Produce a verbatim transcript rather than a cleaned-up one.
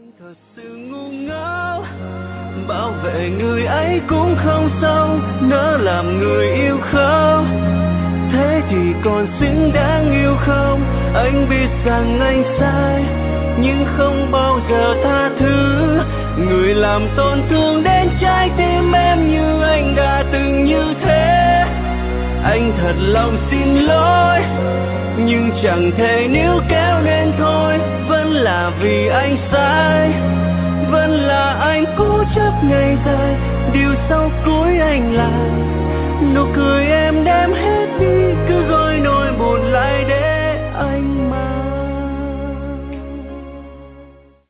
Anh thật sự ngu ngốc, bảo vệ người ấy cũng không xong, nỡ làm người yêu khóc. Thế thì còn xứng đáng yêu không? Anh biết rằng anh sai, nhưng không bao giờ tha thứ. Người làm tổn thương đến trái tim em như anh đã từng như thế. Anh thật lòng xin lỗi, nhưng chẳng thể níu kéo nên thôi. Vẫn là vì anh sai, vẫn là anh cố chấp ngày dài. Điều sau cuối anh là nụ cười em